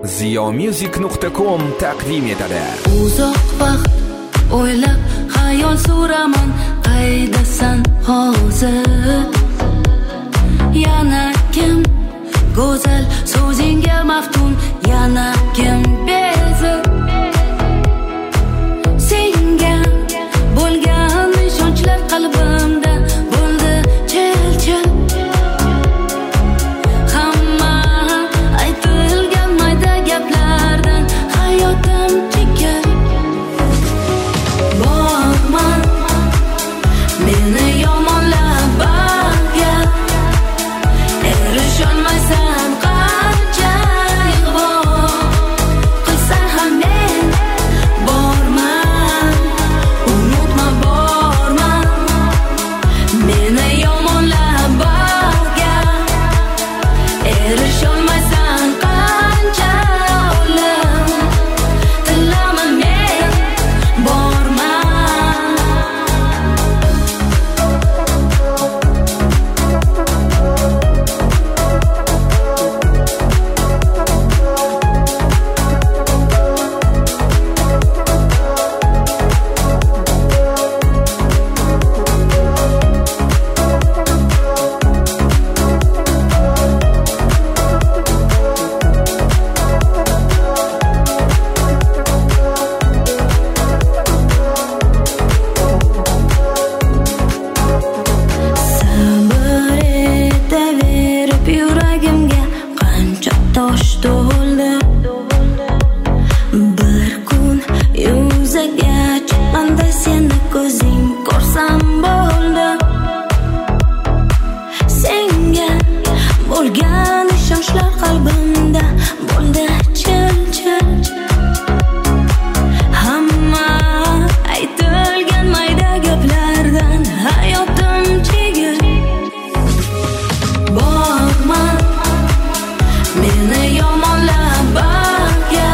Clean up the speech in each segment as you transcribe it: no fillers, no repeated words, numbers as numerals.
ziyomusic.com taqdim etadi. Uzoq vaqt o'ylab xayol suraman, qaydasan hozir? Yana kim go'zal so'zingga maftun, yana kim bezib senga bo'lgan ishonchlar qalbimda bo'ldi chil-chil. Hamma aytilgan mayda gaplardan hayotim chekar. Borma meni yomonlab bag'ga, erisholmaysan qancha ig'vo qilsang ham men borma, unutma borma meni yomonlab bag'ga, erisholmaysan qancha o'lim tilaman men borma. Sabr etaverib yuragimga qancha tosh to'ldi. Bir kun yuzaga chiqqanda seni ko'zing ko'rsam bo'ldi. Senga bo'lgan ishonchlar qalbimda bo'ldi chil-chil. Hamma aytilgan mayda gaplardan hayotim chegir. Borma meni yomonlab bag'ga,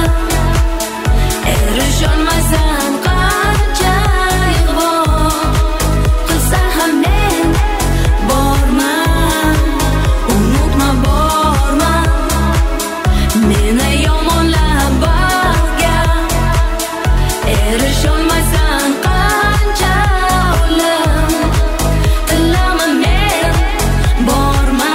erisholmaysan qancha ig'vo qilsang ham men borma, unutma borma meni yomonlab bag'ga, erisholmaysan qancha o'lim tilaman men borma.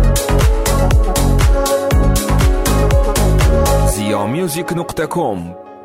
ziyomusic.com